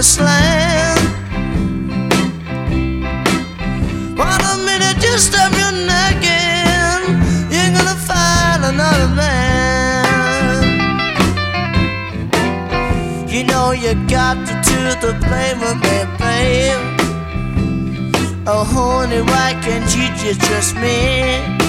promised land. But a minute you stop your neck in, you're gonna find another man. You know you got to do the blame with me, babe. Oh honey, why can't you just trust me?